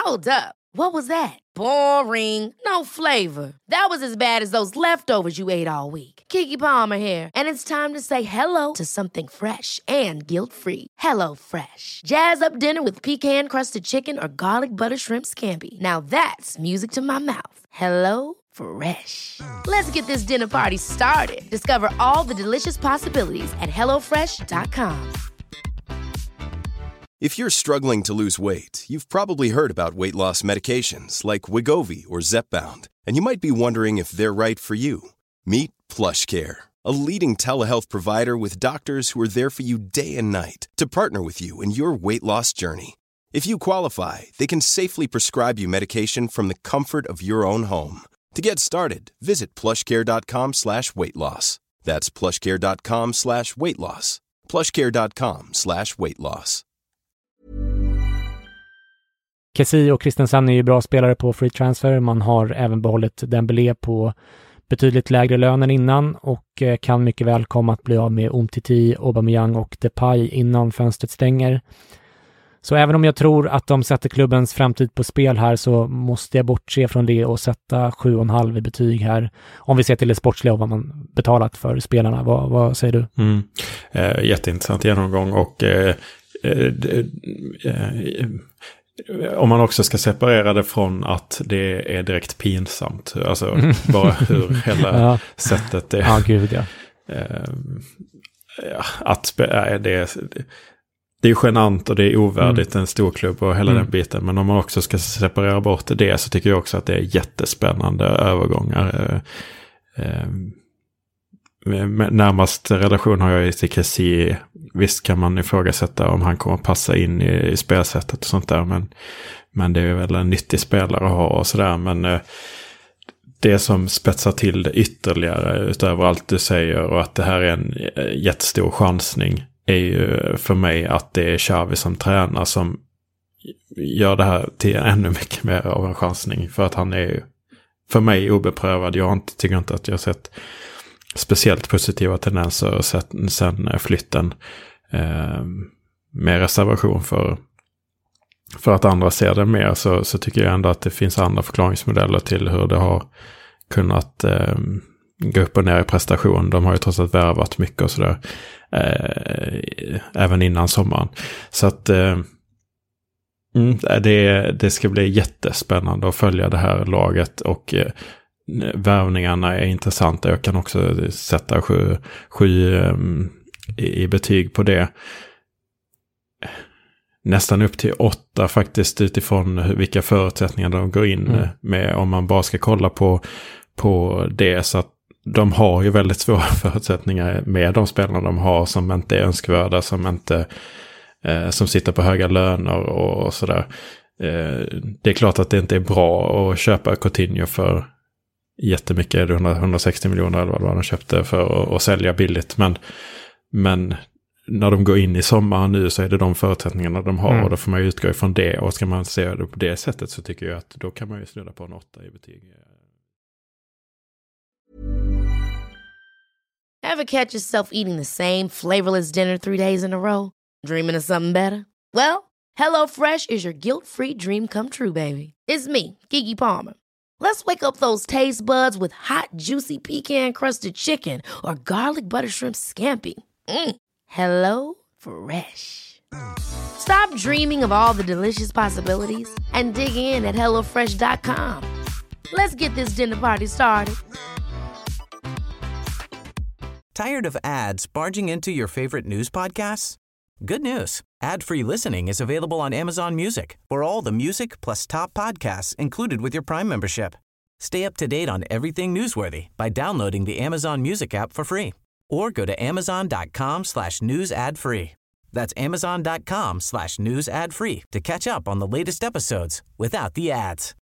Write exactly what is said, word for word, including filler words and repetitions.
Hold up. What was that? Boring. No flavor. That was as bad as those leftovers you ate all week. Keke Palmer here, and it's time to say hello to something fresh and guilt-free. Hello Fresh. Jazz up dinner with pecan-crusted chicken or garlic butter shrimp scampi. Now that's music to my mouth. Hello Fresh. Let's get this dinner party started. Discover all the delicious possibilities at hello fresh dot com. If you're struggling to lose weight, you've probably heard about weight loss medications like Wegovy or Zepbound, and you might be wondering if they're right for you. Meet PlushCare, a leading telehealth provider with doctors who are there for you day and night to partner with you in your weight loss journey. If you qualify, they can safely prescribe you medication from the comfort of your own home. To get started, visit plushcare.com slash weight loss. That's plushcare.com slash weight loss. plushcare.com slash weight loss. Kessie och Christensen är ju bra spelare på free transfer. Man har även behållit Dembélé på betydligt lägre lön än innan och kan mycket väl komma att bli av med Umtiti, Aubameyang och Depay innan fönstret stänger. Så även om jag tror att de sätter klubbens framtid på spel här så måste jag bortse från det och sätta sju komma fem i betyg här. Om vi ser till det sportsliga och vad man betalat för spelarna. Vad, vad säger du? Mm. Eh, jätteintressant genomgång och eh, eh, eh, om man också ska separera det från att det är direkt pinsamt. Alltså mm. bara hur hela ja. sättet är. Ja, gud ja. Eh, att äh, det är... Det är genant och det är ovärdigt mm. en stor klubb och hela mm. den biten. Men om man också ska separera bort det så tycker jag också att det är jättespännande övergångar. Eh, eh, närmast relation har jag till Kessie. Visst kan man ifrågasätta om han kommer passa in i, i spelsättet och sånt där. Men, men det är väl en nyttig spelare att ha och sådär. Men eh, det som spetsar till det ytterligare utöver allt du säger och att det här är en jättestor chansning är ju för mig att det är Xavi som tränar som gör det här till ännu mycket mer av en chansning. För att han är ju för mig obeprövad. Jag inte, tycker inte att jag har sett speciellt positiva tendenser sen, sen flytten. Eh, med reservation för, för att andra ser det mer så, så tycker jag ändå att det finns andra förklaringsmodeller till hur det har kunnat eh, gå upp och ner i prestation. De har ju trots allt värvat mycket och sådär. Eh, även innan sommaren. Så att eh, det, det ska bli jättespännande att följa det här laget och eh, värvningarna är intressanta. Jag kan också sätta sju, sju eh, i, i betyg på det. Nästan upp till åtta faktiskt utifrån hur, vilka förutsättningar de går in mm. med om man bara ska kolla på, på det så att de har ju väldigt svåra förutsättningar med de spelarna de har som inte är önskvärda, som inte eh, som sitter på höga löner och, och sådär. Eh, det är klart att det inte är bra att köpa Coutinho för jättemycket, hundra, hundrasextio miljoner eller vad de köpte för att, att sälja billigt. Men, men när de går in i sommaren nu så är det de förutsättningarna de har mm. och då får man ju utgå ifrån det. Och ska man se det på det sättet så tycker jag att då kan man ju snudda på en åtta i betyg. Ever catch yourself eating the same flavorless dinner three days in a row? Dreaming of something better? Well, HelloFresh is your guilt-free dream come true, baby. It's me, Keke Palmer. Let's wake up those taste buds with hot, juicy pecan-crusted chicken or garlic butter shrimp scampi. Mm. Hello Fresh. Stop dreaming of all the delicious possibilities and dig in at hello fresh dot com. Let's get this dinner party started. Tired of ads barging into your favorite news podcasts? Good news. Ad-free listening is available on Amazon Music for all the music plus top podcasts included with your Prime membership. Stay up to date on everything newsworthy by downloading the Amazon Music app for free or go to amazon.com slash news ad free. That's amazon.com slash news ad free to catch up on the latest episodes without the ads.